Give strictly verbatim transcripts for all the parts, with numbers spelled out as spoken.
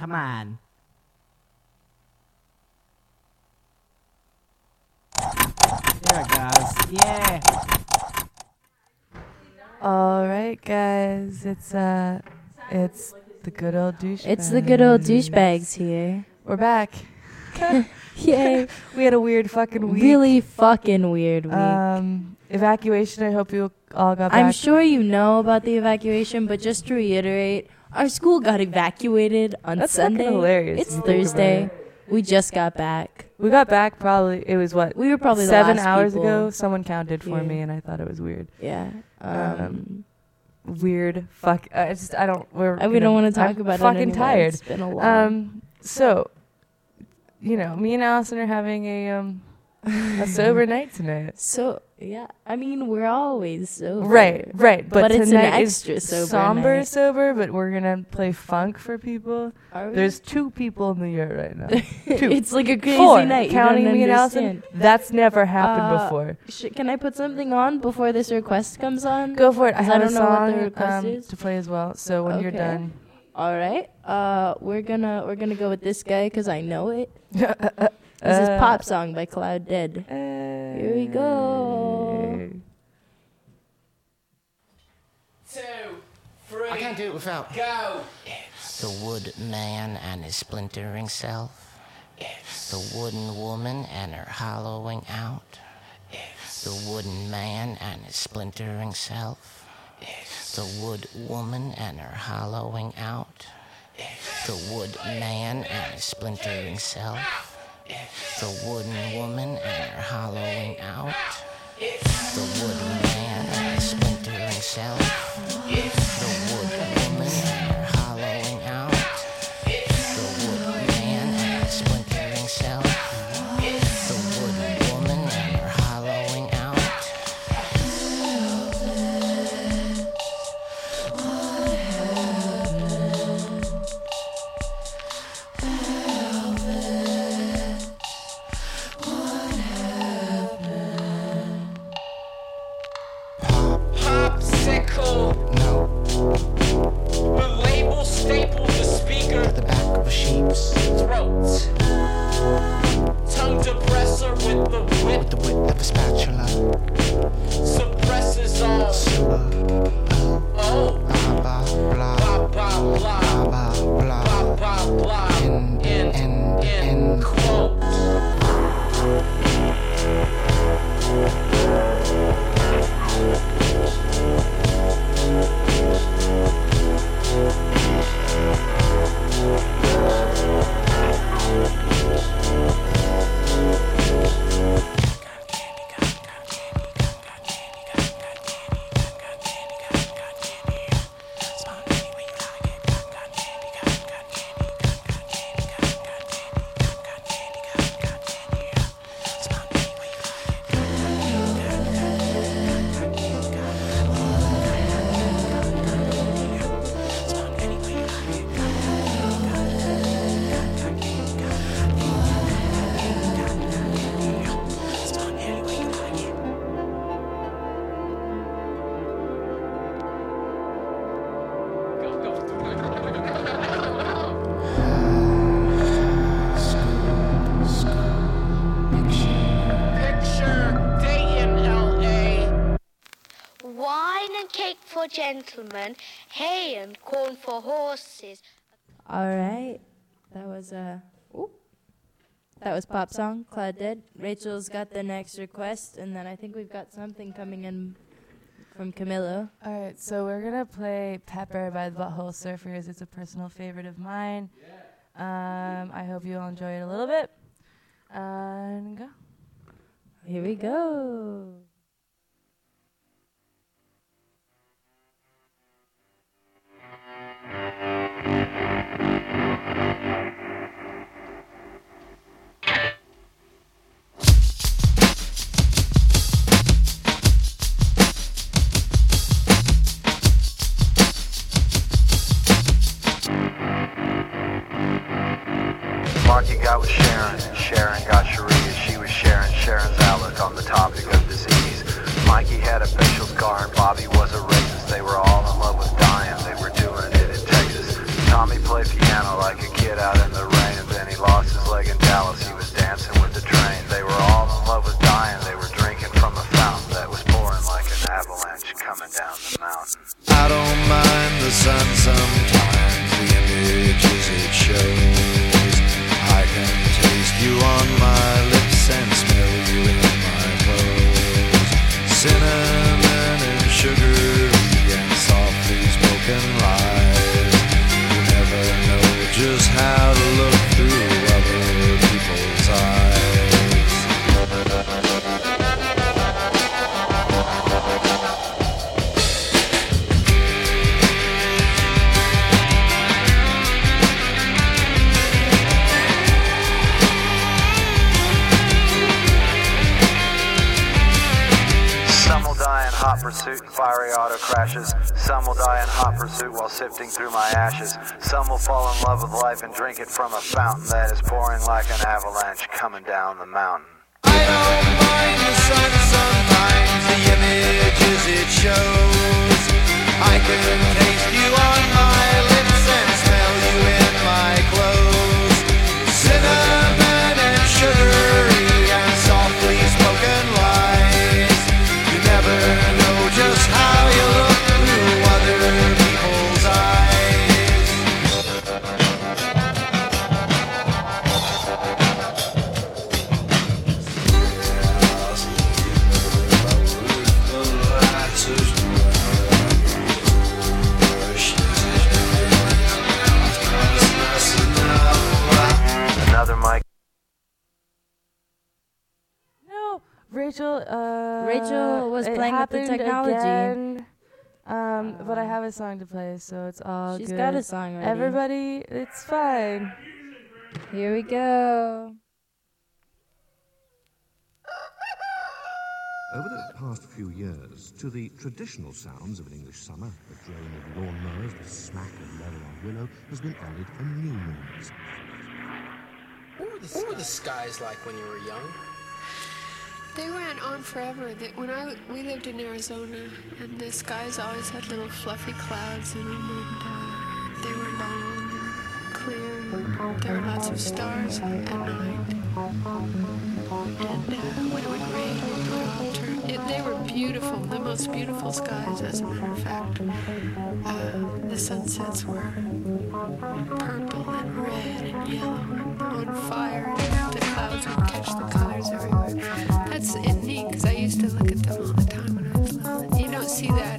Come on. There it goes. Yeah. All right, guys. It's uh, it's the good old douchebags. It's the good old douchebags here. We're back. Yay. We had a weird fucking week. Really fucking weird week. Um, evacuation. I hope you all got back. I'm sure you know about the evacuation, but just to reiterate, our school got evacuated on That's Sunday. fucking hilarious. It's if you think about Thursday. it. We just got back. We got back probably. It was what? We were probably the seven last hours people. ago. Someone counted for Yeah. me, and I thought it was weird. Yeah. Um, Um, Weird. Fuck. I just. I don't. We're. I- we don't gonna- want to talk I'm about it fucking anymore. tired. It's been a long. Um. So, you know, me and Allison are having a um a sober night tonight. So yeah, I mean we're always sober. Right, right. But, But it's an tonight extra is sober somber night. sober, but we're gonna play funk for people. Are we? There's two people in the year right now. Two. It's like a crazy Four, night. You counting don't me and understand. Allison. That's never happened Uh, before. Sh- can I put something on before this request comes on? Go for it. I 'cause have I don't a know what song the request um, is. to play as well. So when you're Okay. done, All right. Uh, we're gonna we're gonna go with this guy because I know it. This is Uh, Pop Song by Cloud Dead. Here we go. Two, three. I can't do it without. Go. The wood man and his splintering self. The wooden woman and her hollowing out. The wooden man and his splintering self. The wood woman and her hollowing out. The wood man and his splintering self. The wooden woman and her hollowing out. The wooden man and his splintering self. The wood woman and her hollowing out. The wood man and his splintering self. The wood woman and her hollowing out. Popsicle. No, The label stapled the speaker. to the back of a sheep's Throat. Tongue depressor with the with whip. the width of a spatula. Suppresses all. Sewer, Oh. blah blah blah. Blah, blah, blah. Blah blah blah. Blah, blah, blah. End, End, end, end, end. quote. Picture day in L A. Wine and cake for gentlemen, hay and corn for horses. All right. That was a. Uh, that was Pop Song, Cloud Dead. Rachel's got the next request, and then I think we've got something coming in from Camilo. all right. So we're gonna play "Pepper" by the Butthole Surfers. It's a personal favorite of mine. Um, I hope you all enjoy it a little bit. And go. Here we go. Marky got with Sharon, and Sharon got Sharia. She was sharing Sharon's outlook on the topic of disease. Mikey had a facial scar, and Bobby was a racist. They were all in love with dying. They were doing it in Texas. Tommy played piano like a kid out in the rain, and then he lost his leg in Dallas. He was dancing with the train. They were all in love with dying. They were drinking from a fountain that was pouring like an avalanche coming down the mountain. I don't mind the sun sometimes, the images it shows. I can taste you on my lips and smell you in my clothes. Cinnamon and sugar and softly spoken lies. You never know just how to look through other people's eyes. Hot pursuit and fiery auto crashes. Some will die in hot pursuit while sifting through my ashes. Some will fall in love with life and drink it from a fountain that is pouring like an avalanche coming down the mountain. I don't mind the sun sometimes, the images it shows. I can taste you on my lips and smell you in my clothes. Cinnamon and sugary and softly spoken lies. You never know just how you look through other people's eyes. Another mic. No, Rachel. Uh, Rachel was it playing with the happened technology. again. Um, but I have a song to play, so it's all She's good. got a song ready. Everybody, it's fine. Here we go. Over the past few years, to the traditional sounds of an English summer, the drone of lawnmowers, the smack of leather on willow, has been added a new noise. What were, the, what were the skies like when you were young? They went on forever. They, when I we lived in Arizona, and the skies always had little fluffy clouds in them, and uh, they were long and clear. And there were lots of stars at night. And uh, when it would rain, it would all turn. It, they were beautiful, the most beautiful skies, as a matter of fact. Uh, the sunsets were purple and red and yellow and on fire, and the clouds would catch the colors everywhere. That's it, neat, because I used to look at them all the time when I was little. You don't see that.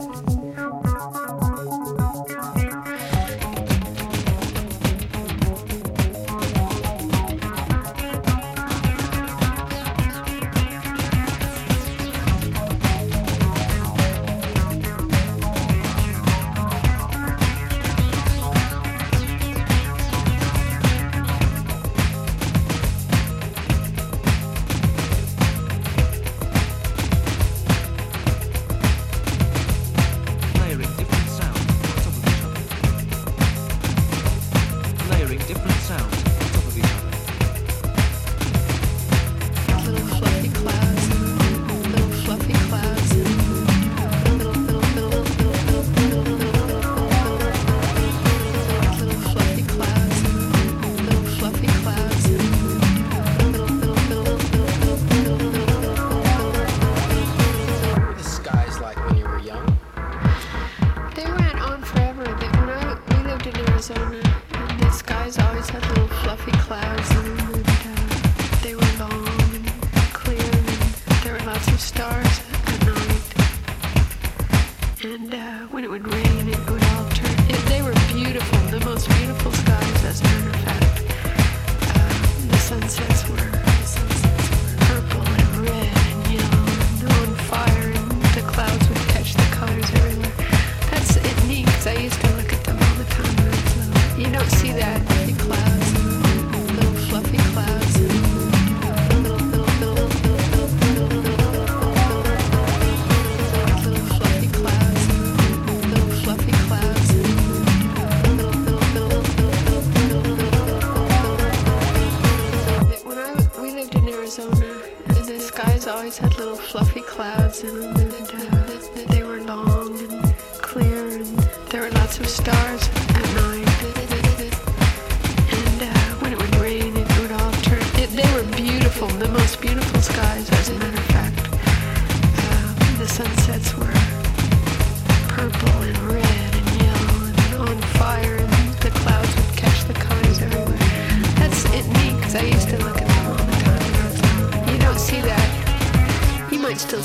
Always had little fluffy clouds in them, and uh, they were long and clear, and there were lots of stars at night.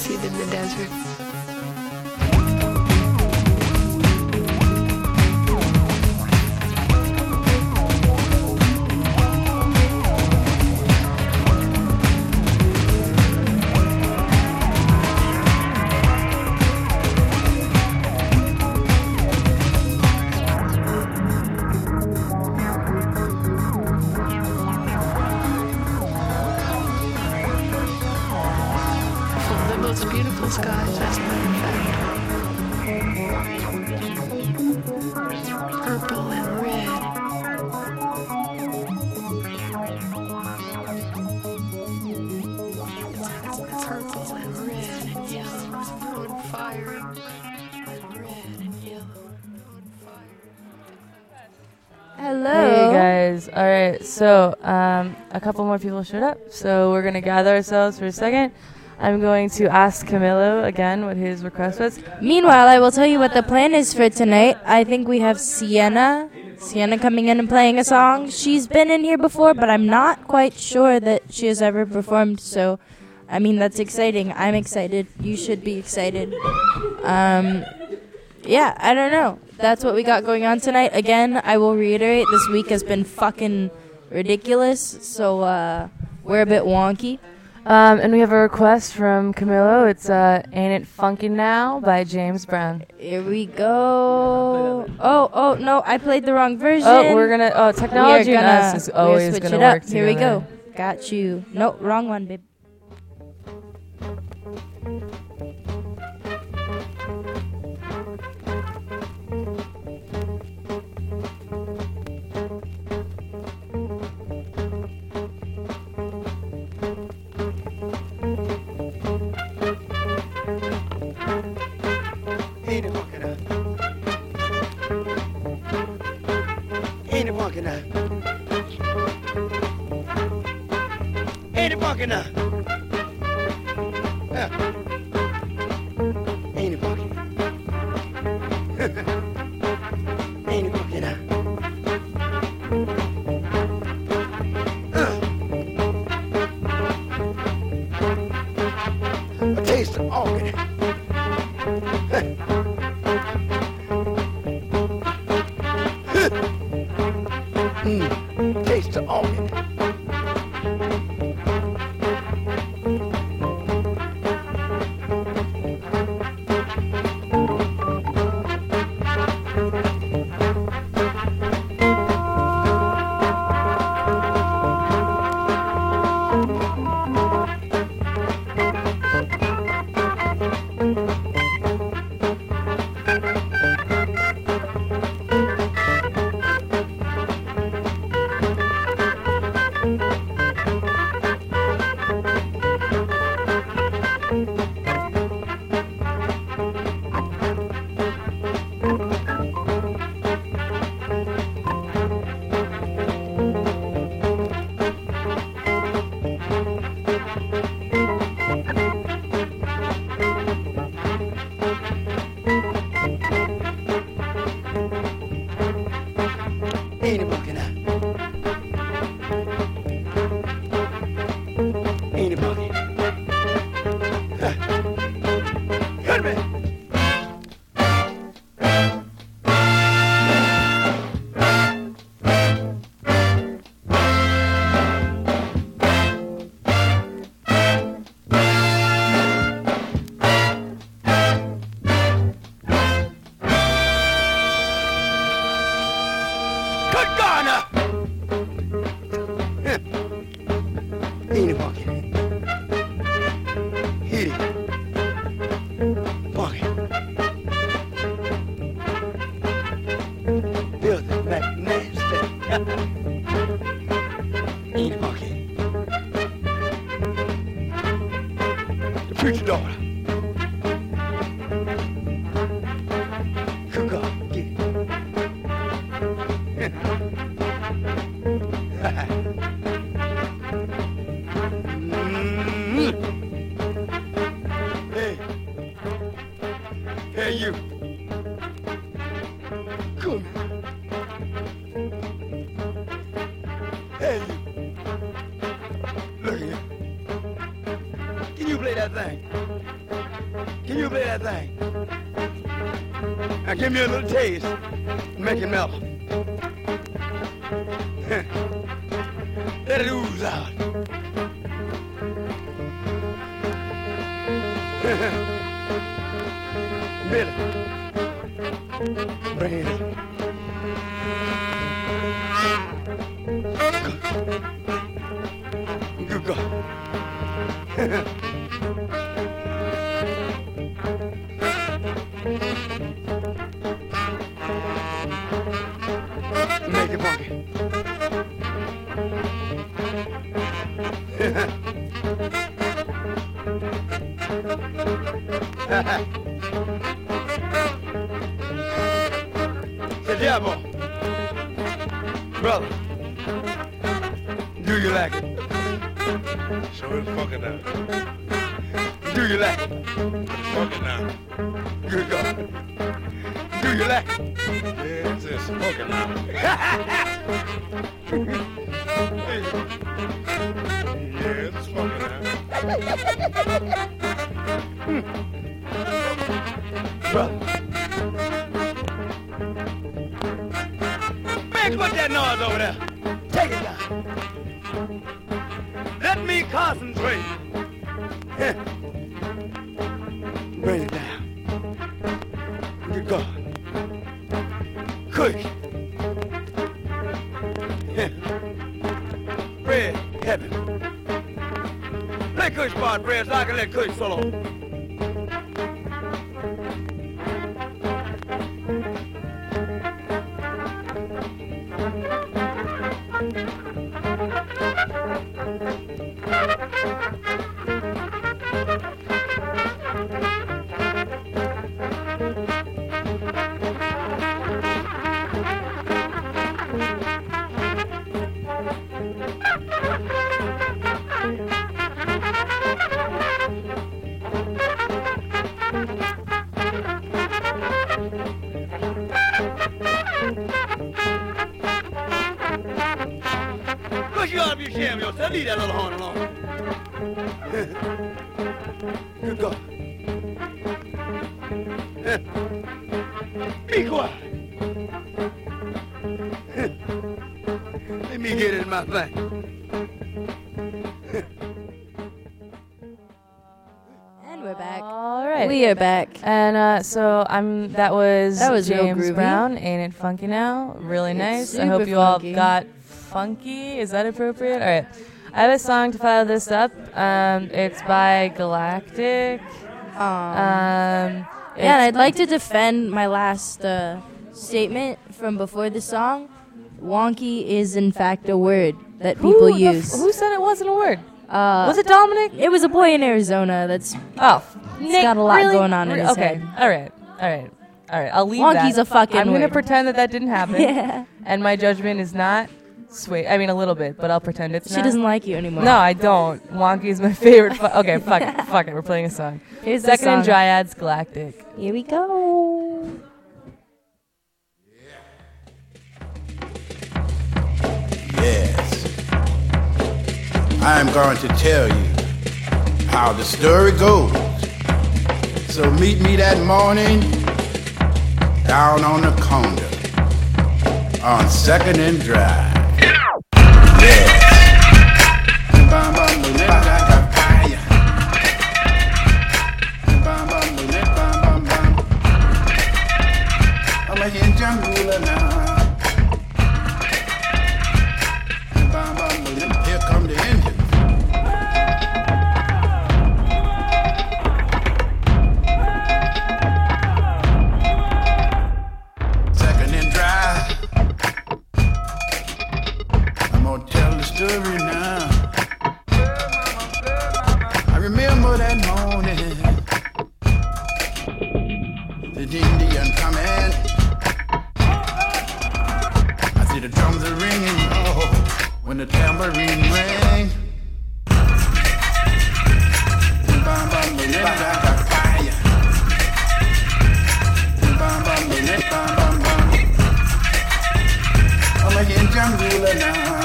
seed in the desert. Beautiful skies, as a matter of fact. Purple and red. Purple and red and yellow on fire. And red and yellow on fire. Hello. Hey guys. All right. So um, a couple more people showed up. So we're gonna gather ourselves for a second. I'm going to ask Camilo again what his request was. Meanwhile, I will tell you what the plan is for tonight. I think we have Sienna. Sienna coming in and playing a song. She's been in here before, but I'm not quite sure that she has ever performed. So, I mean, that's exciting. I'm excited. You should be excited. Um, yeah, I don't know. That's what we got going on tonight. Again, I will reiterate, this week has been fucking ridiculous. So, uh, we're a bit wonky. Um, and we have a request from Camilo. It's uh, Ain't It Funky Now by James Brown. Here we go. Oh, oh, no, I played the wrong version. Oh, we're going to, oh, technology and us is always going to work together. Here we go. Got you. No, wrong one, babe. Ain't it funky now? Ain't it funky now? Ain't it funky now? Yeah. Ain't it funky? Ain't it funky now? Uh. A taste of organ. Mm, taste the organ. Ain't it funky now? Ain't it funky? Huh. Good man. Good God now! Huh. Ain't it funky? Hit it. Funky. Filthy, back, nasty. Ain't it funky? The preacher daughter. Good God, get it. Mm. Hey, hey you, come here. Hey you, look here. Can you play that thing? you play that thing. Now give me a little taste. Make it mellow. Let it ooze out. Billy. Bring it in. Good God. Make it funky. Say, Diabo, brother, do you like it? Show it fucking now. Do you like it? Fucking now. Good God. Do you like it? Yeah, it's this. Fucking now. Yeah, it's fucking now. Brother. Man, put that noise over there. Take it down. Let me concentrate. Yeah. Bring it down. Good God. Cook. Yeah. Fred, heaven. Play Kush part, Fred, so I can let Kush solo. Kush, you ought to be ashamed of yourself. Leave that little horn alone. Good God. Be quiet. Let me get it in my thing. And we're back. All right. We are back. And uh, so I'm. That was That was real James groovy. Brown. Ain't it funky now? Really It's nice. I super hope you all funky. got funky. Is that appropriate? All right. I have a song to follow this up. Um, it's by Galactic. Um, Um, yeah, and it's- I'd like to defend my last uh, statement from before the song. Wonky is in fact a word that people Who the f- use. who said it wasn't a word? Uh, Was it Dominic? It was a boy in Arizona. That's Oh, he's Nick, got a lot really? going on in Re- his okay. head. All right. All right. All right. I'll leave Wonky's that. a fucking I'm gonna word. pretend that that didn't happen. Yeah. And my judgment is not swayed. I mean, a little bit, but I'll pretend it's She not. doesn't like you anymore. No, I don't. Wonky's my favorite. Fu- okay, fuck it. Fuck it. We're playing a song. Here's the Second in song. Dryads, Galactic. Here we go. Yes. I am going to tell you how the story goes. So meet me that morning down on the corner on Second and Drive. Yes. Bum, bum, boom, bum, I got fire. Bum, bum, boom, bum, bum, bum. I'm a hen jungle now. Here come the engine. Second and Drive. I'm gonna tell the story now. I remember that morning. The Indian coming. I see the drums are ringing. Oh. When the tambourine rang, bam bam boom, I got fire. Bam bam boom, bam bam bam. I'm a hen jungle now.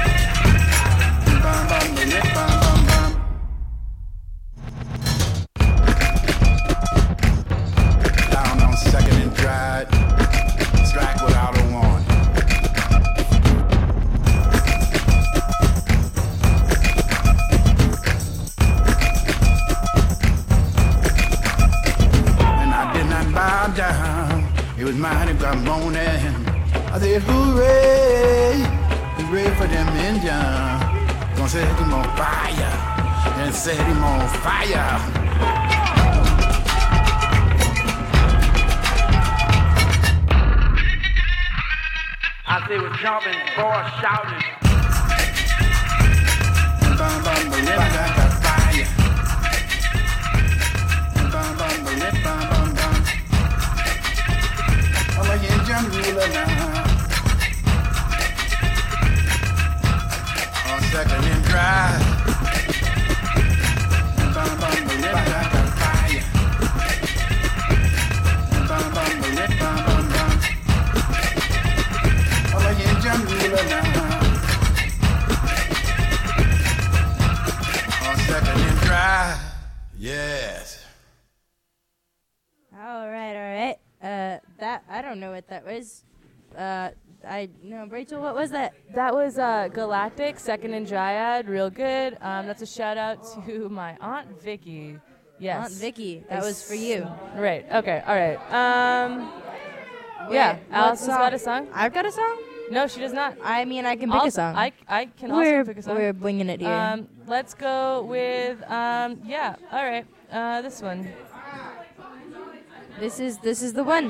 Bam bam boom, bam bam bam. say hooray, hooray for them Indians. Gonna set him on fire, and set him on fire. I say we're jumping, boys shouting. Bum, bum, bum, bum, bum, fire. Bum, bum, bum, bum, bum, bum. I'm a Indian ruler now. On second and dry. Bum, bum, bum, bum, bum, fire. Bum, bum, bum, bum, bum, bum. I'm a Indian ruler now. On second and dry. Yes. All right, all right. Uh, that I don't know what that was. Uh, I no, Rachel. What was that? That was uh, Galactic, Second in Dryad, real good. Um, that's a shout out to my Aunt Vicky. Yes. Aunt Vicky. That was for you. Right. Okay. All right. Um. Wait, yeah. what Allison's song? got a song. I've got a song. No, she does not. I mean, I can pick I'll- a song. I I can we're, also pick a song. We're winging it here. Um. Let's go with um. Yeah. All right. Uh. This one. This is this is the one.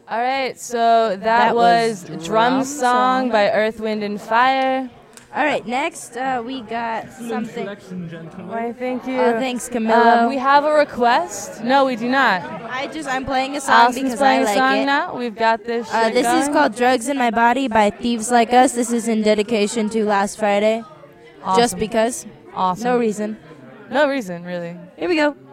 All right, so that, That was, was Drum Drum Song Song. by Earth, Wind, and Fire. All right, next uh, we got something. Why, thank you. Oh, thanks, Camilla. Um, we have a request. No, we do not. I just I'm playing a song Allison's because playing I a like song it. now. We've got this. Uh, shit this is going. called "Drugs in My Body" by Thieves Like Us. This is in dedication to last Friday. Awesome. Just because. Awesome. No reason. No reason, really. Here we go.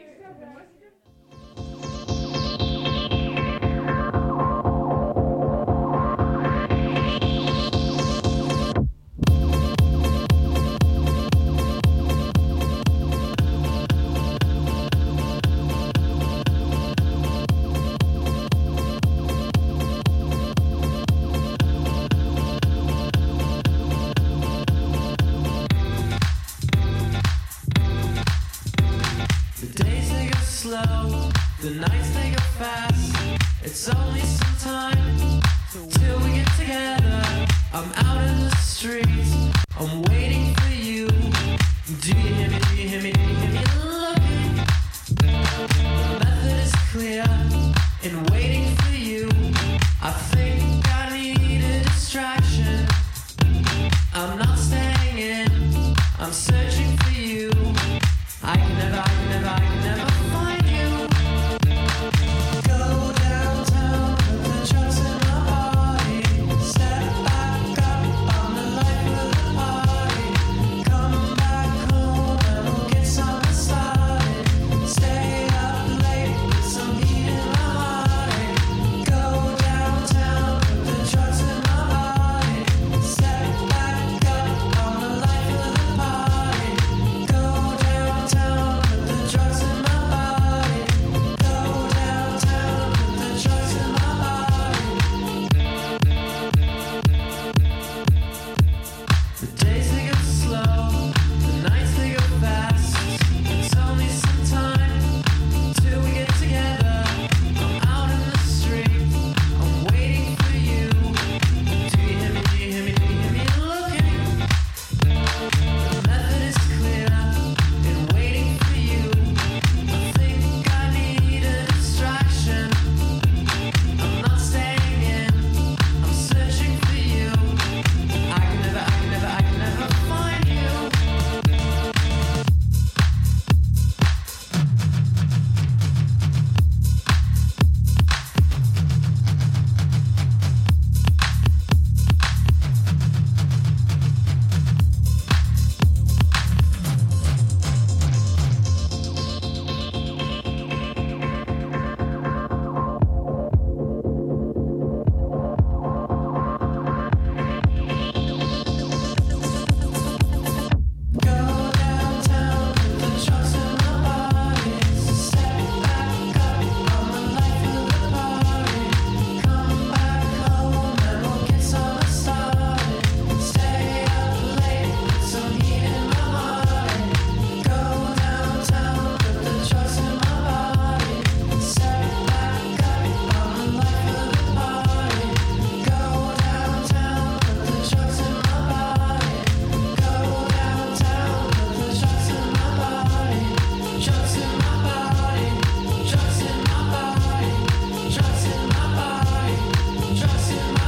The days they go slow, the nights they go fast. It's only some time till we get together. I'm out in the streets, I'm waiting for you. Do you hear me? Do you hear me? Do you hear me looking? The method is clear in waiting for you. I think I need a distraction. I'm not staying in, I'm searching for you. I can never, I can never, I can never find you. Go downtown, put the drugs in my body. Step back up on the life of the party. Come back home and we'll get something started. Stay up late with some heat in my heart. Go downtown, put the drugs in my body. Step back up on the life of the party. Go downtown, put the drugs in my body. Go downtown, put the drugs in my body. The days they go slow, the nights they go fast. It's only some time till we get together. I'm out in the street, I'm waiting for you. Do you hear me? Do you hear me? Do you hear me looking? The method is clear in waiting for you. I think I need a distraction. I'm not staying in, I'm searching for you. I can never, I can never, I can never find you. Go downtown, put the drugs in my body. Step back up on the life of the party. Come back home and we'll get something started. Stay up late with some heat in my heart. Go downtown, put the drugs in my body. Step back up on the life of the party. Go downtown, put the drugs in my body. Go downtown, put the drugs in my body. Drugs in my body. Drugs in my body. Drugs in my body. Drugs in my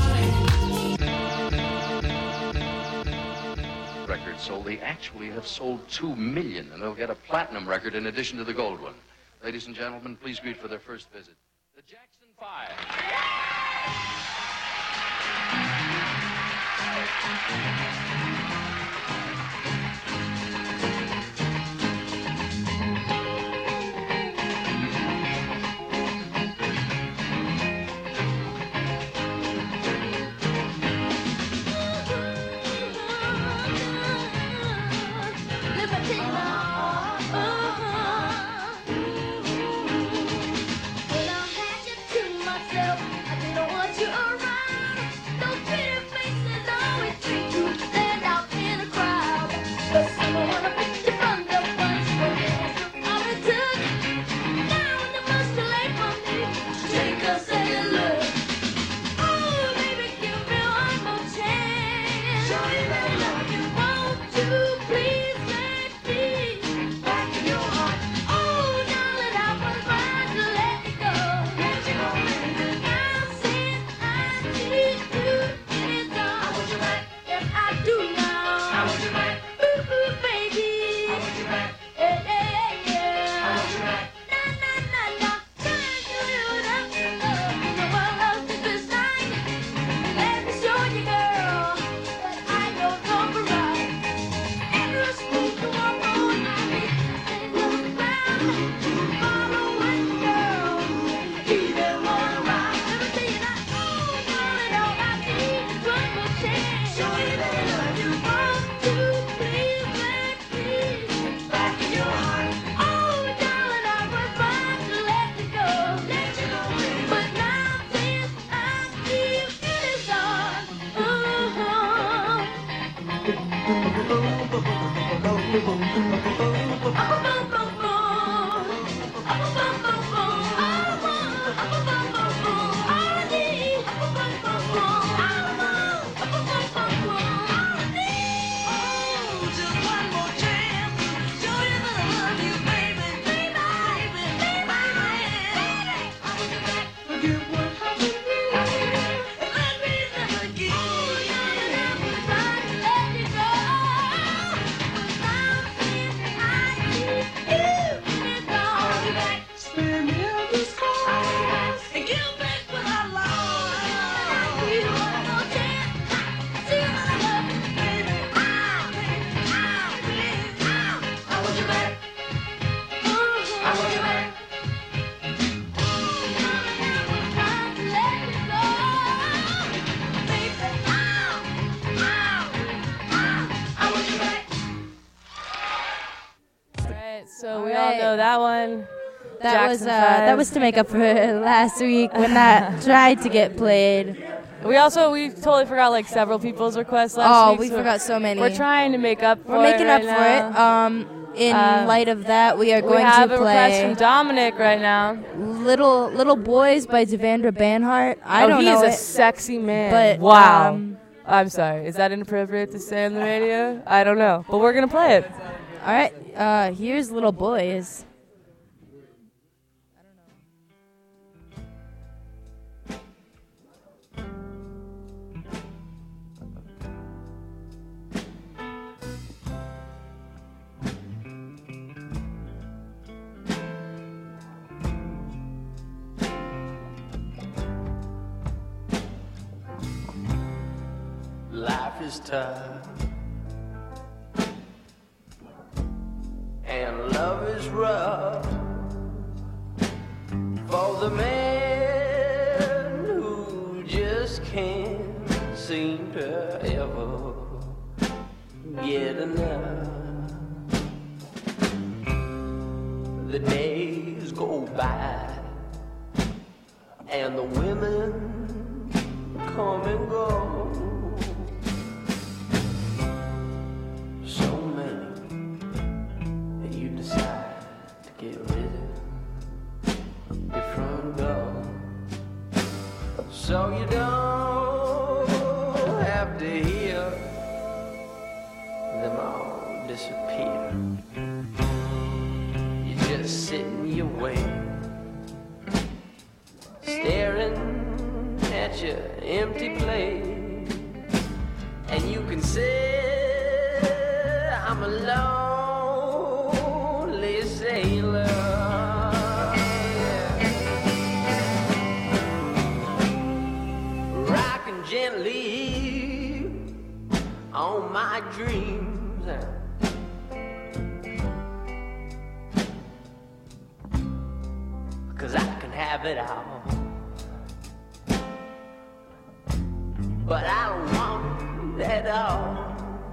body. Records sold. They actually have sold two million, and they'll get a platinum record in addition to the gold one. Ladies and gentlemen, please greet for their first visit the Jackson Five. I didn't want you around. Those pretty faces always treat you. Then I So we all know that one. That Jackson was uh, that five. was to make up for last week when that tried to get played. We also we totally forgot like several people's requests last Oh, week. we so forgot so many. We're trying to make up for We're making it up right for it. now. Um, in Uh, light of that, we are we going have to a request play from Dominic right now. "Little Little Boys" by Devendra Banhart. I oh, don't he's know a it, sexy man. but wow. um, I'm sorry. Is that inappropriate to say on the radio? I don't know, but we're gonna play it. all right, uh, here's "Little Boys." Life is tough, and love is rough for the man who just can't seem to ever get enough. The days go by, and the women come and go. So many that you decide to get rid of your front door, so you don't have to hear them all disappear. You just sit in your way, staring at your empty plate, and you can say I'm a lonely sailor. Yeah. Rocking gently on my dreams, cause I can have it all, but I don't want it all.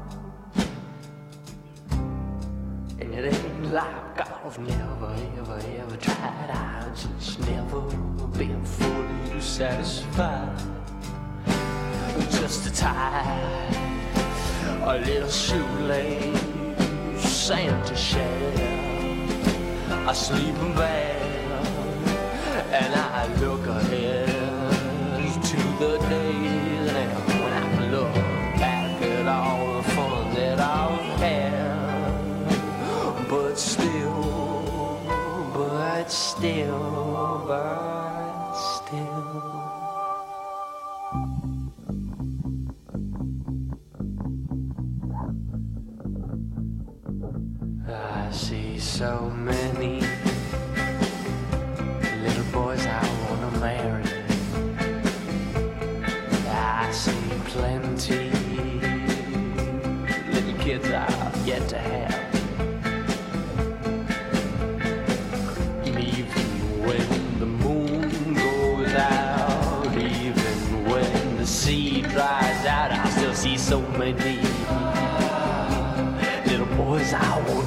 And it ain't like I've never, ever, ever tried. I've just never been fully satisfied. Just to tie a little shoelace, Santa shell, a sleeping bag, and I look ahead to the days when I look back at all the fun that I've had. But still, but still, but still, I see so many little boys I wanna marry. I see plenty little kids I've yet to have.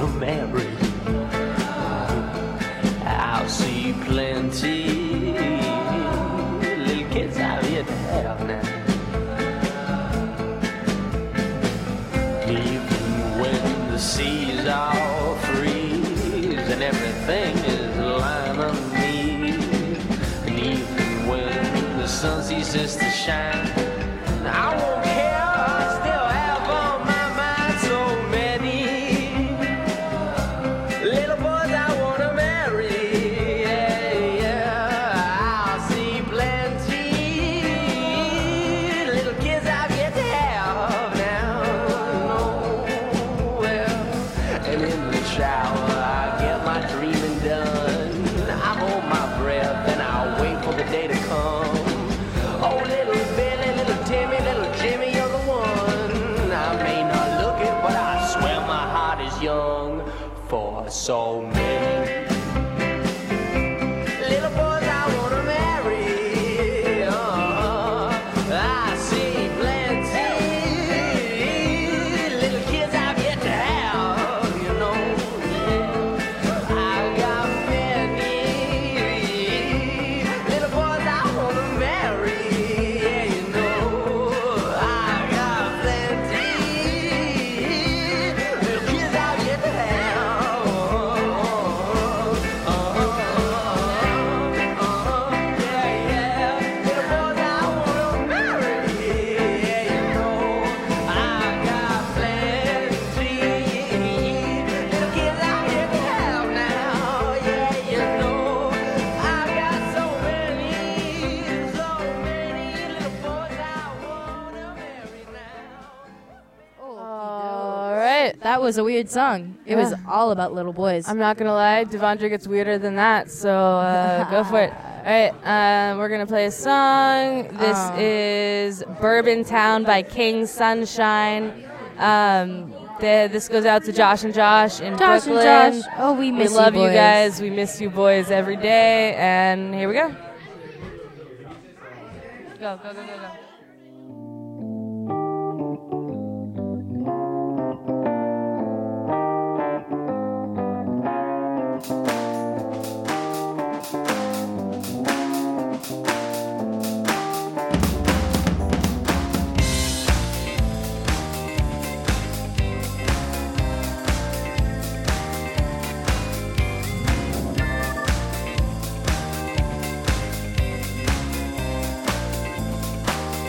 wanna marry. I'll see plenty little kids out here to have now. Even when the seas all freeze and everything is lining me, and even when the sun ceases to shine, I won't care. I still have on my mind so many little boys I wanna marry. Yeah, yeah. I'll see plenty little kids I get to have now. Oh, well, and in the shower I get my dreaming done. I hold my breath and I'll wait for the day to come. Oh, little Billy, little Timmy, little Jimmy, you're the one. I may not look it, but I swear my heart is young for so many little boys I wanna marry. Uh, I see plenty little kids I get to have, you know. Yeah. I got many little boys I wanna marry. Yeah, you know. I got plenty little kids I get to have. Yeah, yeah. Little boys I wanna marry. Yeah, you know. I got plenty little kids I get to have now. Yeah, you know. I got so many, so many little boys I wanna marry now. All right. That was a weird song. It was Yeah. all about little boys. I'm not gonna lie, Devondre gets weirder than that, so uh, go for it. All right, um, we're gonna play a song. This Oh. is Bourbon Town by King Sunshine. Um, the, this goes out to Josh and Josh in Josh and Brooklyn. Josh. Oh, we miss you, We love you boys. guys. We miss you boys every day, and here we go. Go, go, go, go, go. Thank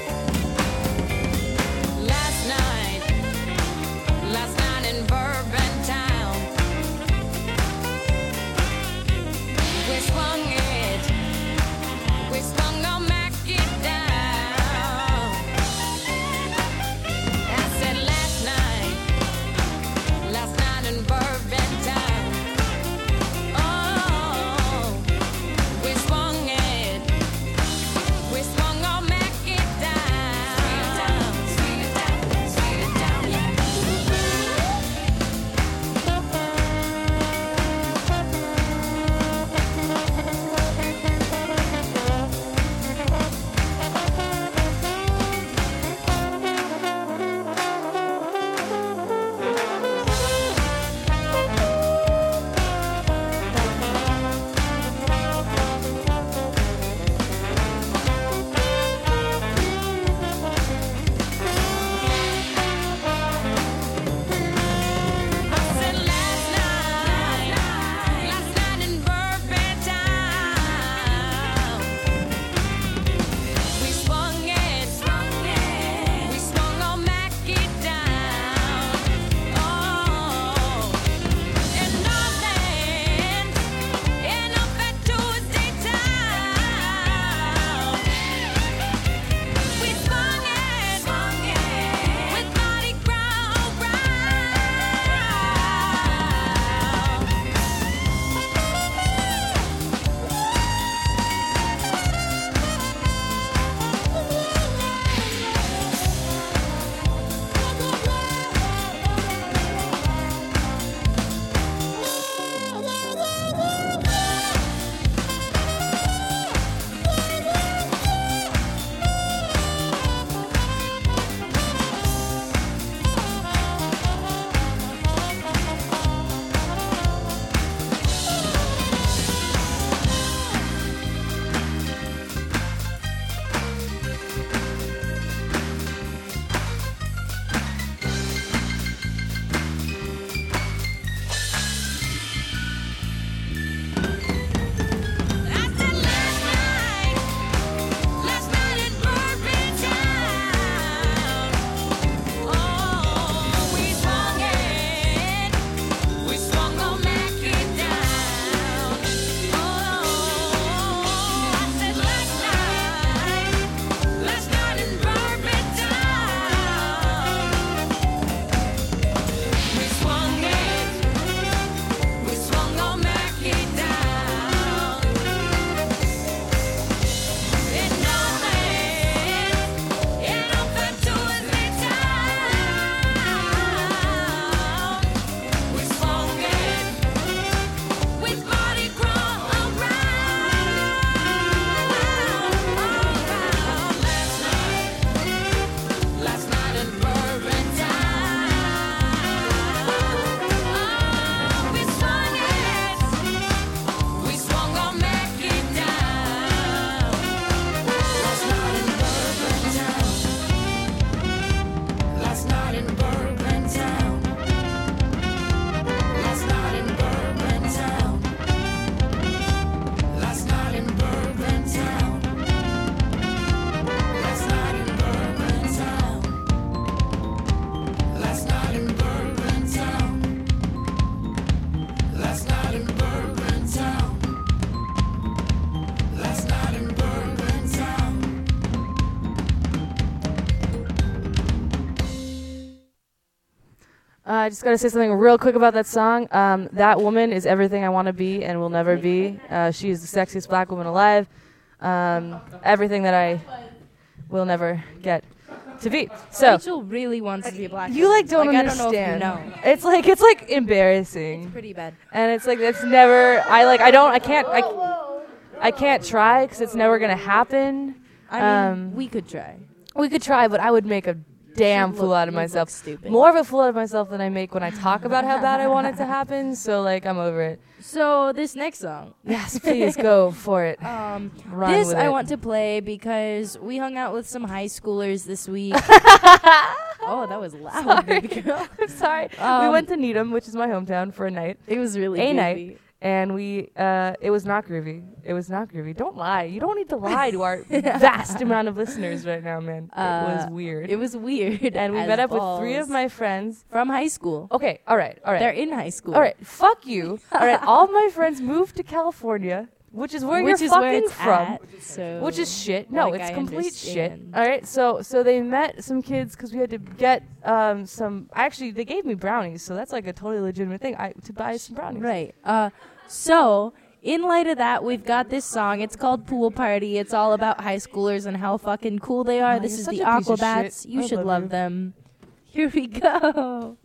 I just gotta say something real quick about that song. Um, that woman is everything I want to be and will never be. Uh, she is the sexiest black woman alive. Um, everything that I will never get to be. So Rachel really wants to be a black. you like don't like, understand. I don't know if you know. It's like it's like embarrassing. It's pretty bad. And it's like it's never. I like I don't. I can't. I, I can't try because it's never gonna happen. I mean, um, we could try. We could try, but I would make a damn You'd fool look- out of you'd look myself. stupid. More of a fool out of myself than I make when I talk about how bad I want it to happen. So like I'm over it. So this next song. Yes, please go for it. Um, Run this with I it. want to play because we hung out with some high schoolers this week. Oh, that was loud, Sorry. baby girl. I'm sorry. we Um, went to Needham, which is my hometown, for a night. It was really a goofy. night, and we. Uh, it was not groovy. It was not groovy. Don't lie. You don't need to lie to our vast amount of listeners right now, man. it was Uh, weird. It was weird. and we as met up with three of balls. my friends from high school. Okay, all right, all right. They're in high school. All right, fuck you. All right, all of my friends moved to California, which is where Which you're is where fucking it's from. at, so, which is shit. No, like, it's I complete understand. shit. All right, so so they met some kids because we had to get um some. Actually, they gave me brownies, so that's like a totally legitimate thing. I to buy some brownies. Right. Uh, so, in light of that, we've got this song. It's called Pool Party. It's all about high schoolers and how fucking cool they are. Oh, this you're is such the a piece of Aquabats. shit. You I should love love you. them. Here we go.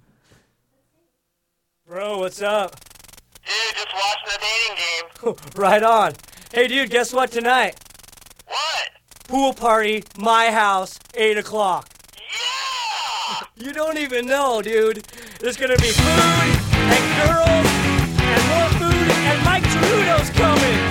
Bro, what's up? Dude, just watching the dating game. Right on. Hey, dude, guess what tonight? What? Pool party, my house, eight o'clock. Yeah! You don't even know, dude. There's gonna be food and girls and more food and Mike Gerudo's coming.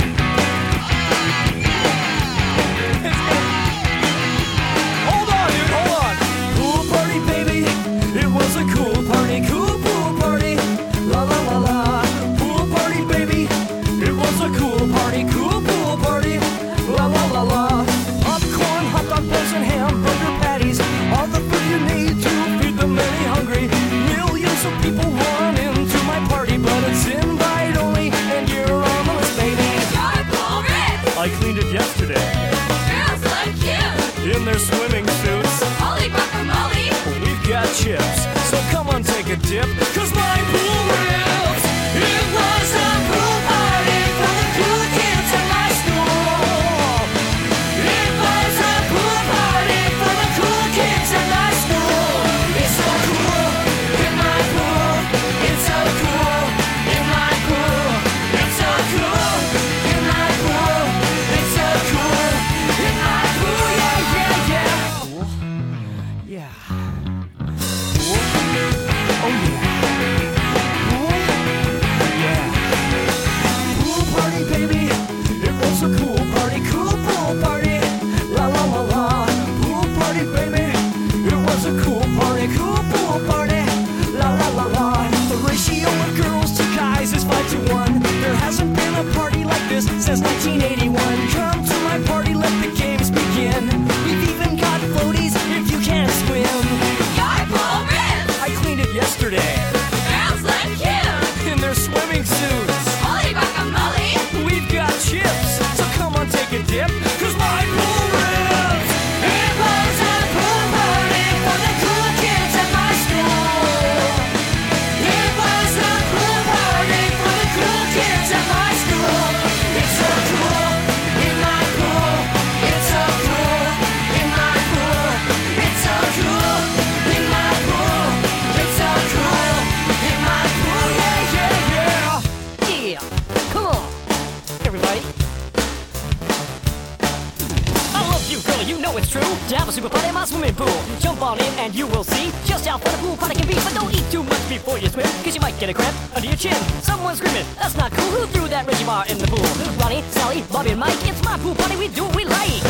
It's gonna- Hold on, dude, hold on. Pool party, baby. It was a cool party, cool pool party. La la la la. Pool party, baby. It was a cool party, cool pool party. La la la la. Popcorn, hot dog buns, and hamburger patties. All the food you need to feed the many hungry. Millions of people run into my party, but it's invite only, and you're on the list, baby. I cleaned it yesterday. Girls look cute. In their swimming suits. Holy guacamole. We've got chips, so come on, take a dip. Cause my pool rips. It was a pool party for the cool kids at my school. It was a pool party for the cool kids at my school. It's so cool in my pool. It's so cool in my pool. It's so cool in my pool. It's so cool in my pool. Yeah, yeah, yeah. Yeah. Oh yeah. Yeah. Pool party, baby. It was a cool party, cool pool party. La la la la. Pool party, baby. It was a cool party, cool pool party. La la la la. The ratio of girls to guys is five to one. There hasn't been a party like this since nineteen eighty-one. Come to my party, let the games begin. We've even got floaties if you can't swim. Your pool rips. I cleaned it yesterday. Girls look cute. In their swimming suits. Holy guacamole. We've got chips, so come on, take a dip. Cause my pool rips. It was a pool party for the cool kids at my school. It was a pool party for the cool kids at my school. It's so cool in my pool. It's so cool in my pool. It's so cool in my pool. It's so cool in my pool. Yeah, yeah, yeah. Yeah, come on, everybody. I love you, girl, you know it's true. To have a super party in my swimming pool. Jump on in and you will see just how fun a pool party can be. But don't eat too much before you swim, cause you might get a cramp under your chin. Someone's screaming, that's not cool. Who threw that Reggie bar in the pool? Ronnie, Sally, Bobby, and Mike. It's my pool party, we do what we like.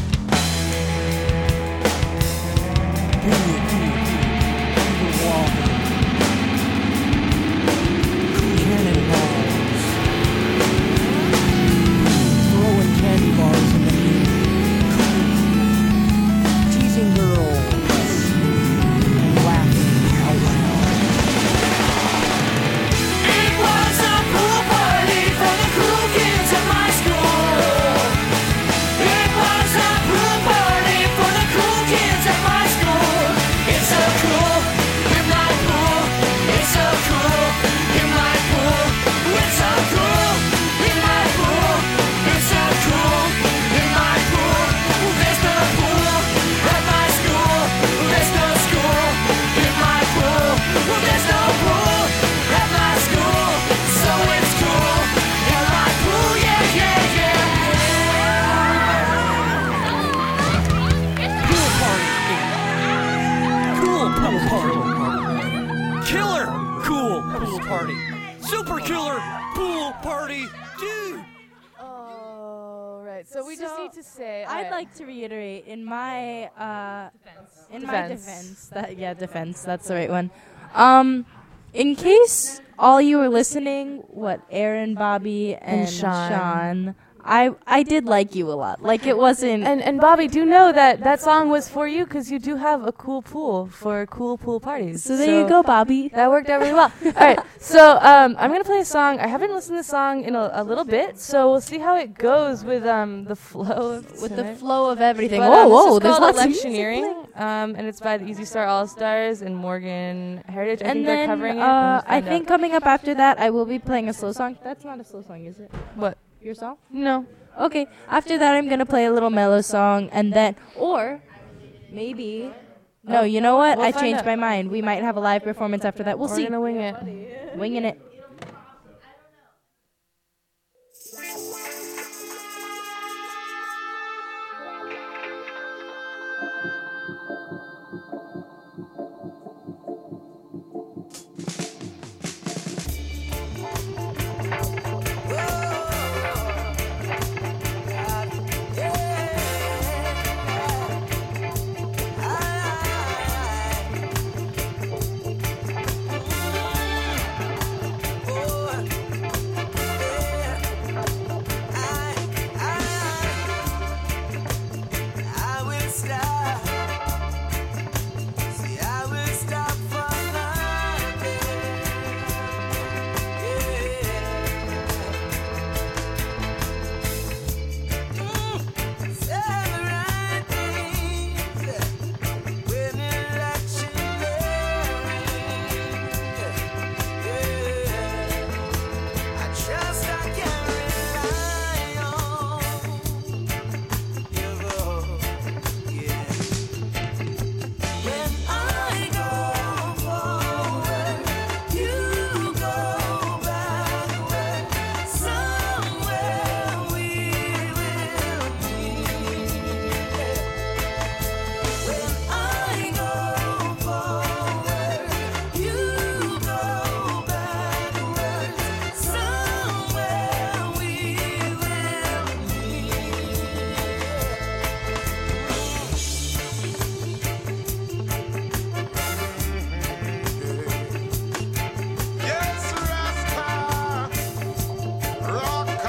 Throwing candy bars in the air. Teasing girls. And laughing out loud. It was a pool party for the cool kids at my school. It was So we just need to say. I'd alright. like to reiterate in my uh, in my Defense. defense that yeah defense that's the right one. Um, in case all you were listening, what Aaron, Bobby, and, And Sean. Sean, I I did like you a lot. Like it wasn't. And and Bobby, do know that that song was for you because you do have a cool pool for cool pool parties. So there you go, Bobby. That worked out really well. All right, so um, I'm gonna play a song. I haven't listened to the song in a, a little bit, so we'll see how it goes with um the flow of With the tonight. flow of everything. But, Whoa, um, this whoa, is there's called lots of music Electioneering, playing. um, and it's by the Easy Star All Stars and Morgan Heritage. I And think they're then covering it. uh, Let's I find think out. coming up after that, I will be playing a slow song. That's not a slow song, is it? What? Your song? No. Okay. After that, I'm gonna play a little mellow song, and then or maybe. No, Oh, you know what? we'll I find changed out. my mind. We might have a live performance after that. We'll We're see. gonna wing it. Winging it. I will stop. See, I will stop for nothing. Yeah. Mm. Say the right things when election day. Yeah. I trust I can rely on your voice. Yeah. When I go forward, you go backward. Somewhere we will meet. When I go forward, you go backward. Somewhere we will Yes, Rasta, rock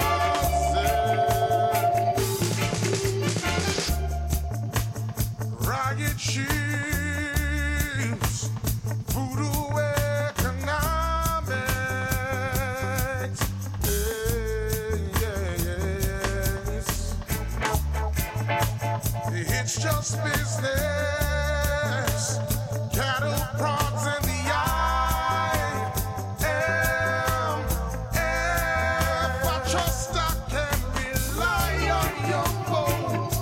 ragged shoes, voodoo economics. Yeah, yeah, yes. It's just business, cattle prods in the eye. Am, if I trust I can rely on your vote,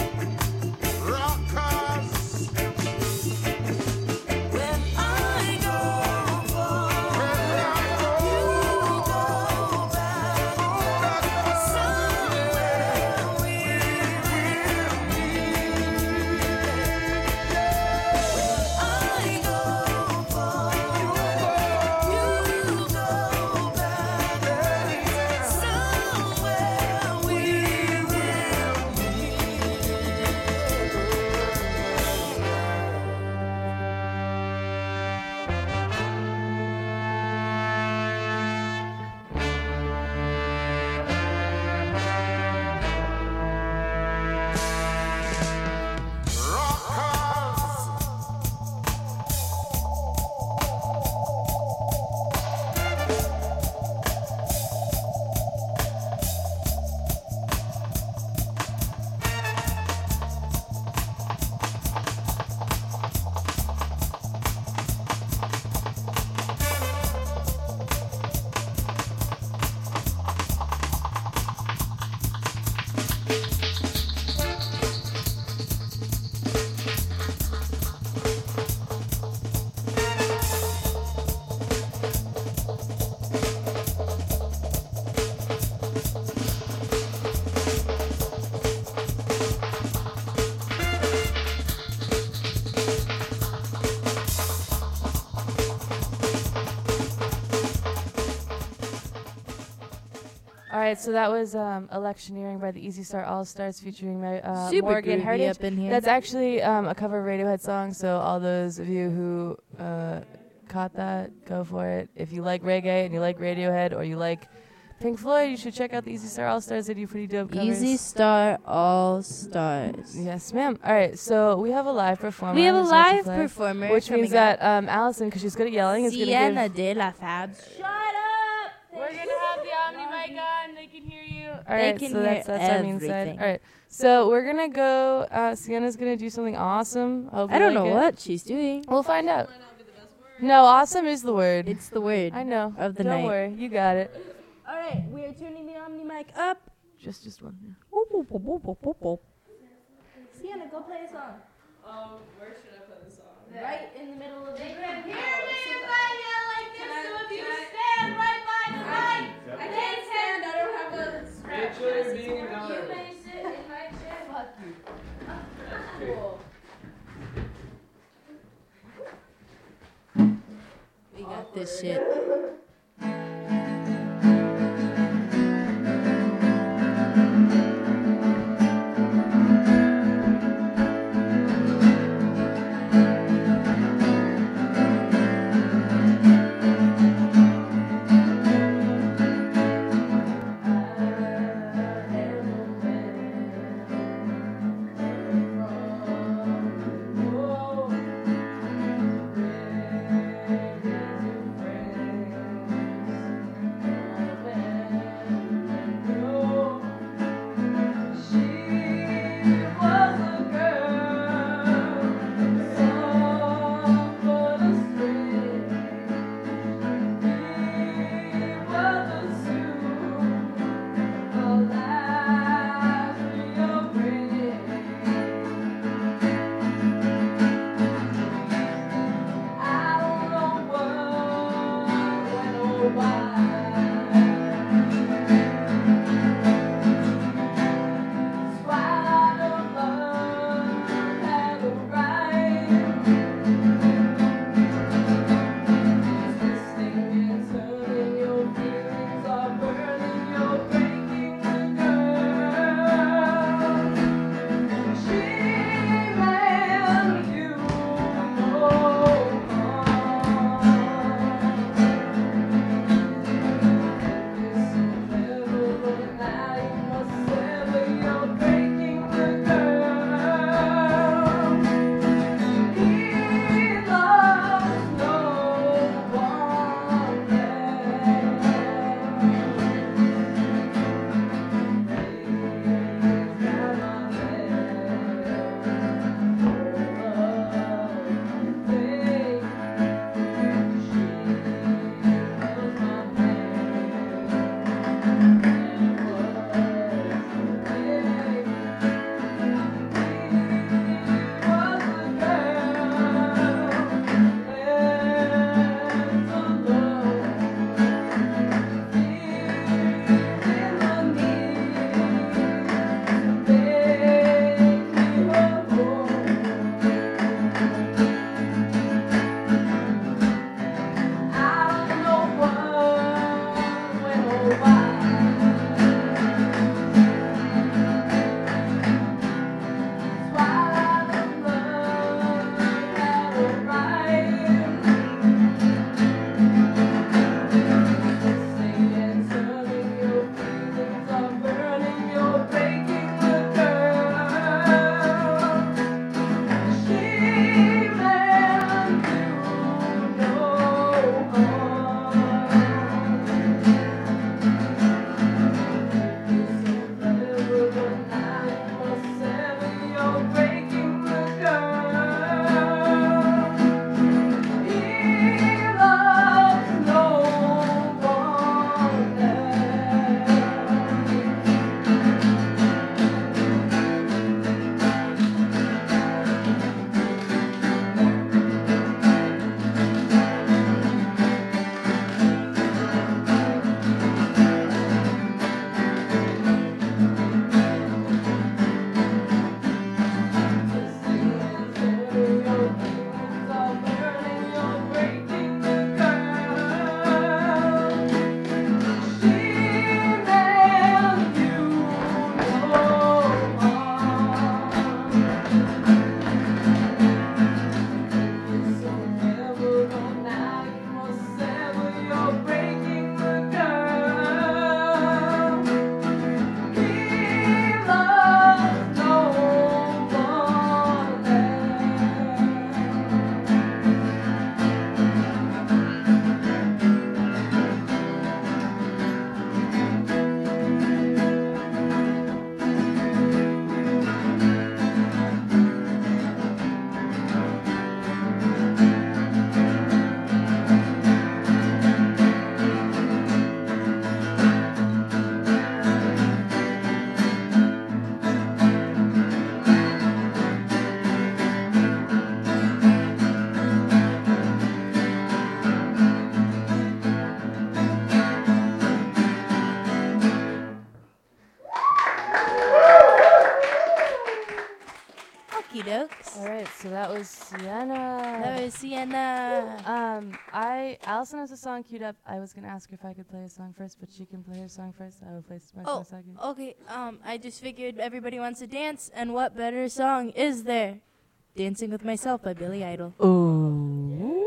rockers. When I go forward, you go backward. Somewhere we will meet. right, so that was um, Electioneering by the Easy Star All Stars featuring my, uh, Super Morgan groovy Heritage. up in here. That's actually um, a cover of a Radiohead song, so all those of you who uh, caught that, go for it. If you like reggae and you like Radiohead or you like Pink Floyd, you should check out the Easy Star All Stars. They do pretty dope covers. Easy Star All Stars. Yes, ma'am. All right, so we have a live performer. We have a who's going to live play, performer which coming means that um, Allison, because she's good at yelling, is going to Sienna give... de la Fab. Shut up! We're going to have the Omni mic on. They can hear you. All They right, can so hear that's, that's our main side. everything. All right, so we're going to go... Uh, Sienna's going to do something awesome. Hope I you don't like know it. what she's doing. We'll find out. No, awesome is the word. It's the word. I know. Of the Don't night. worry, you got it. All right, we are turning the Omni mic up. Just, just one. Yeah. Boop, boop, boop, boop, boop, boop, boop. Sienna, go play a song. Um, where should I play the song? Right in the middle of the room. Hear me if I yell like this, so if you stand right by the mic, I can't stand, I don't have a scratch. Rachel, you're being You annoying. may sit in my chair. Fuck you. Cool. We got this shit. Whoa. Okie dokes. All right, so that was Sienna. That was Sienna. Um, I Allison has a song queued up. I was gonna ask her if I could play a song first, but she can play her song first. I will play my Oh, song second. okay. Um, I just figured everybody wants to dance, and what better song is there? Dancing with Myself by Billy Idol. Ooh.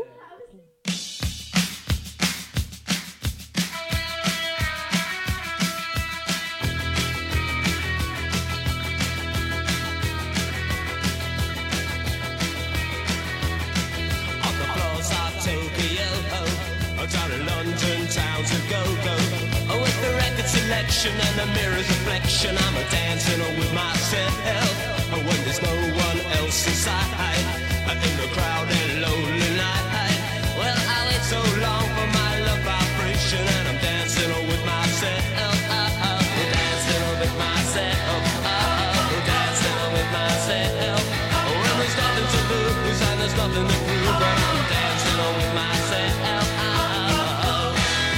On the floors of Tokyo, down in London town to go-go. Oh, with the record selection and the mirror's reflection, I'm a dancing with myself. Oh, when there's no one else inside, in the crowded lonely night. Well, I wait so long for my love vibration, and I'm dancing with myself. Oh, oh, dancing with myself. Oh, dancing with myself. Oh, when there's nothing to lose and there's nothing to prove, but I'm dancing with myself. Oh,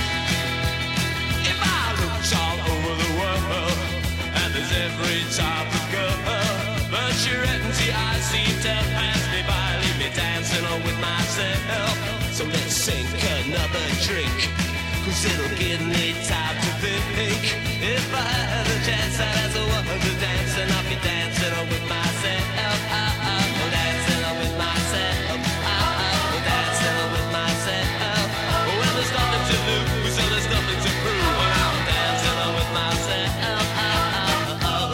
if I looked all over the world, and there's every type of girl, but your empty eyes seem to pass me by, leave me dancing with myself. So let's sink another drink, cause it'll give me time to think. If I had a chance, I'd ask a woman to dance, and I'll be dancing with myself. Oh, oh, dancing with myself. Oh, oh, dancing with myself. Well, there's nothing to lose, so there's nothing to prove, but I'm dancing with myself. Oh, oh, oh.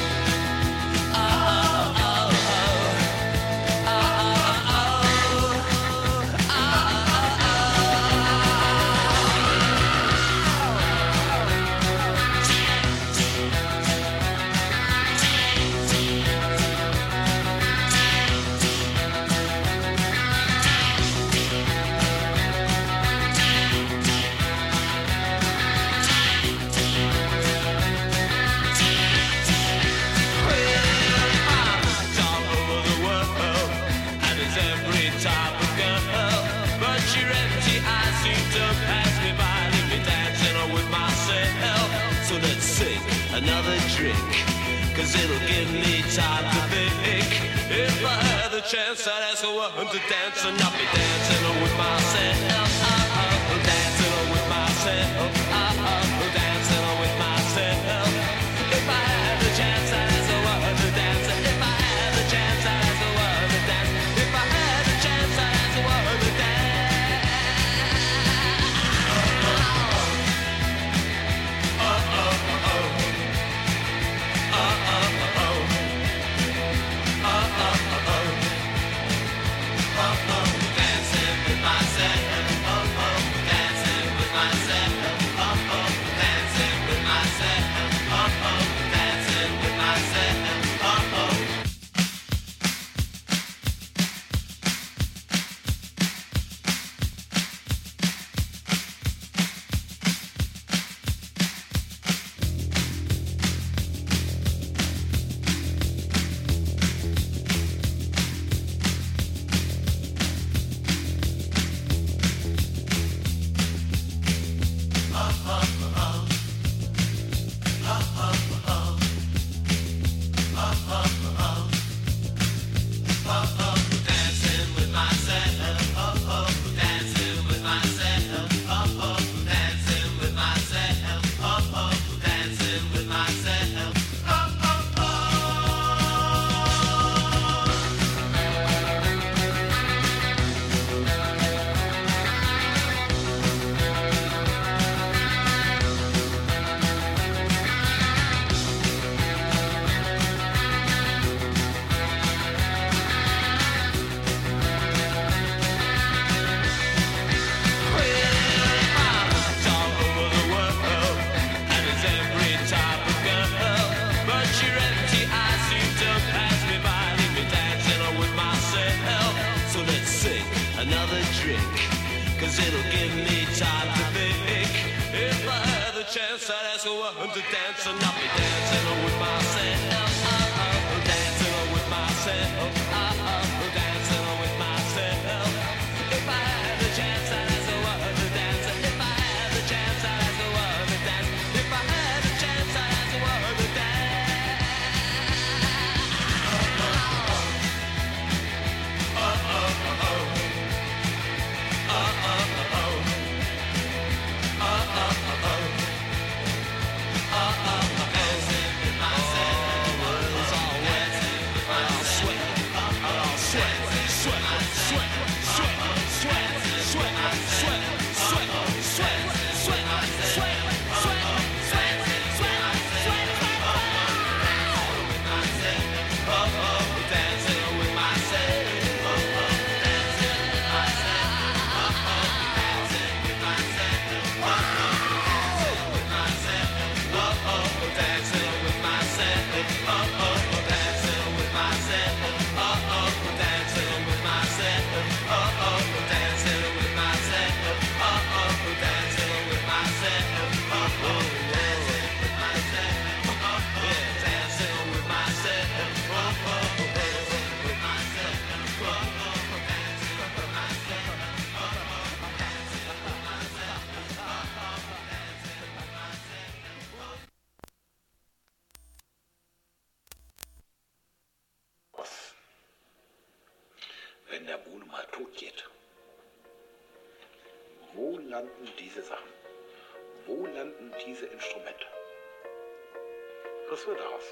All over the world, and there's every type of girl, but your empty eyes seem to pass me by, leave me dancing with myself. So let's sink another drink, cause it'll give me time to think. If I had the chance, I'd ask a woman to dance, and I'll be dancing with myself. Oh, oh, dancing with myself. Oh, oh, dancing with myself. If I had the chance, I'd ask a woman to dance. If I had the chance, I'd ask a woman to dance. If I had the chance, I'd ask a woman to dance. Oh, oh, oh, oh. Oh, oh, oh, oh. Oh, oh, oh, oh. Oh, oh, dancing with myself. Oh, oh, dancing with myself. Oh, oh, dancing with myself. Oh, oh, dancing with myself. Oh, oh. Dancing with myself. Oh, oh, dancing with myself. Oh, oh, dancing with myself. Oh, oh, dancing with myself. Oh, oh, oh. All over the world, and there's every type of girl, but your empty eyes seem to pass me by, leave me dancing with myself. So let's sink another drink, cause it'll give me time to think. If I had the chance, I'd ask a woman to dance, and I'll be dancing with myself. Oh, oh, dancing with myself. Oh, oh, dancing with myself. If I had the chance, I'd ask a woman to dance. If I had the chance, I'd ask a woman to dance. If I had the chance, I'd ask a woman to dance. landen diese Sachen? Wo landen diese Instrumente? Was wird daraus?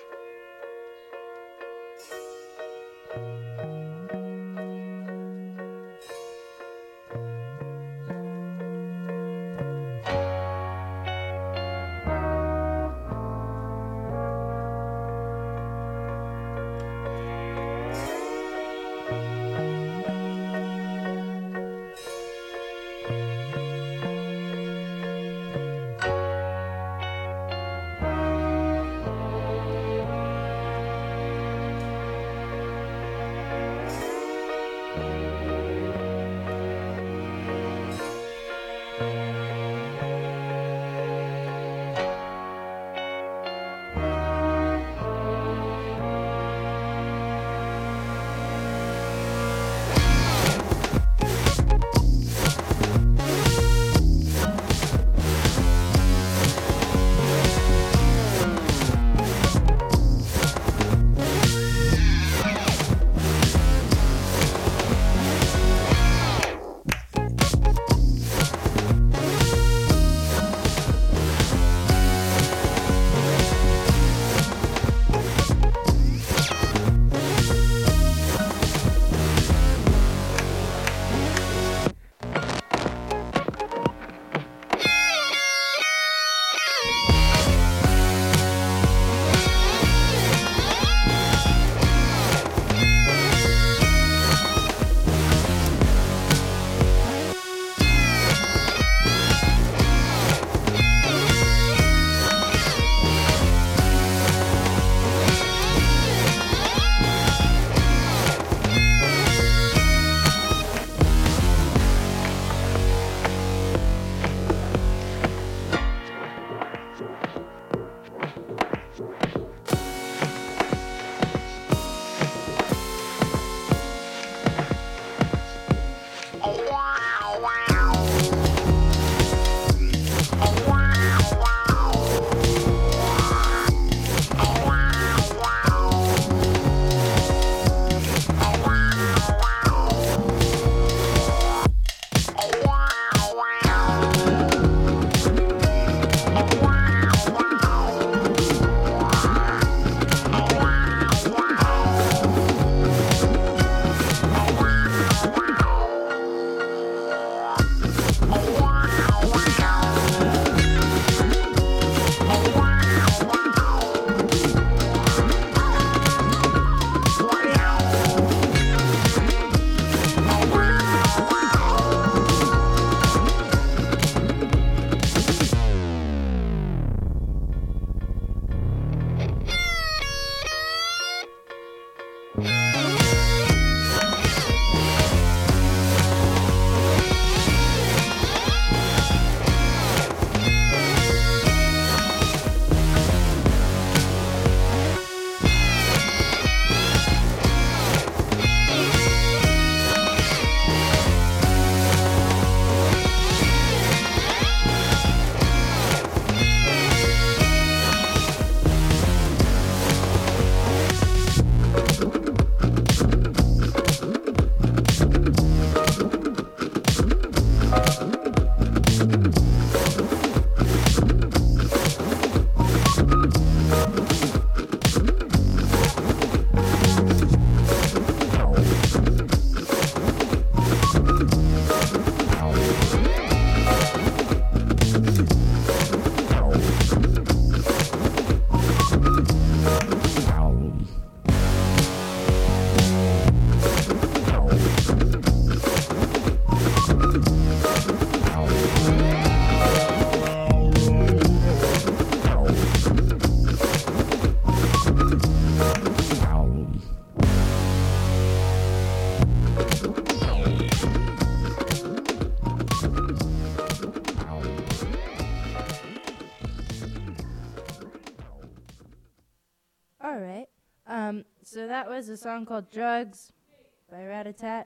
So that was a song called Drugs by Rat-a-Tat.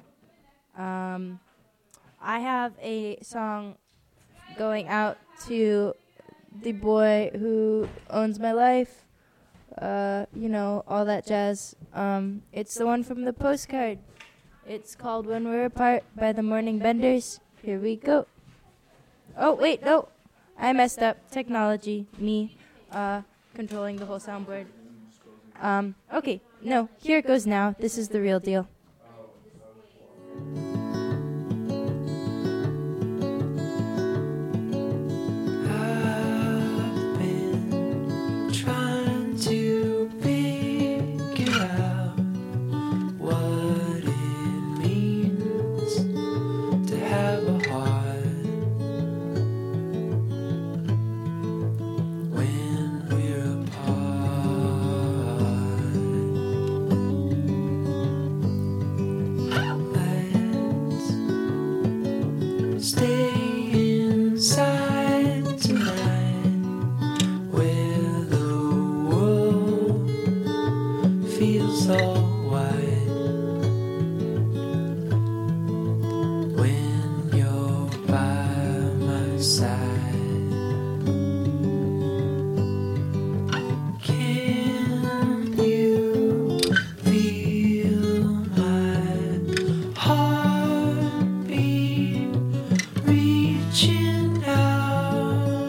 Um, I have a song going out to the boy who owns my life. Uh, you know, all that jazz. Um, it's the one from the postcard. It's called When We're Apart by the Morning Benders. Here we go. Oh, wait, no. I messed up. Technology. Me. Uh, controlling the whole soundboard. Um, okay. No, here it goes now. This is the real deal. I've been trying to figure out what it means to have a heart when we're apart. Let's stay inside tonight where the world feels all white when you're by my side. Can you feel my heartbeat reaching out?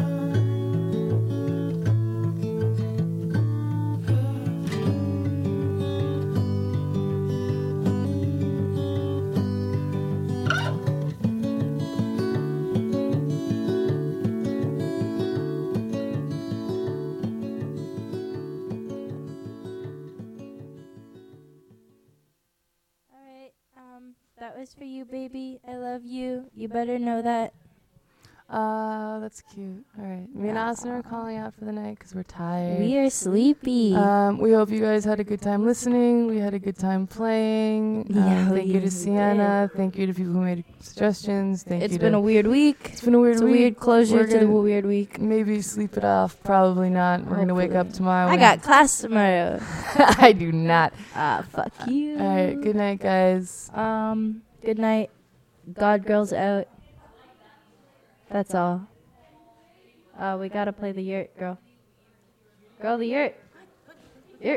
Alright, um, that was for you, baby. I love you. You better know that. Uh, that's cute. All right. Me and Austin are calling out for the night because we're tired. We are sleepy. Um, we hope you guys had a good time listening. We had a good time playing. Yeah, um, thank we you to did. Sienna. Thank you to people who made suggestions. Thank It's you been to a weird week. It's been a weird It's a week. weird closure We're to the gonna weird week. Maybe sleep it off. Probably not. We're gonna wake up Hopefully. tomorrow. I and- got class tomorrow. I do not. Ah, fuck you. All right. Good night, guys. Um, good night. God girls out. That's all. Uh, we gotta play the yurt, girl. Girl, the yurt. Yurt.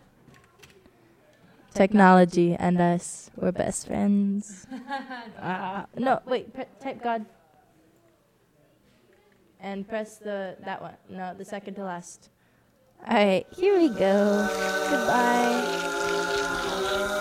Technology and us, we're best friends. uh, no, wait. Pre- type God. And press the that one. No, the second to last. All right, here we go. Goodbye.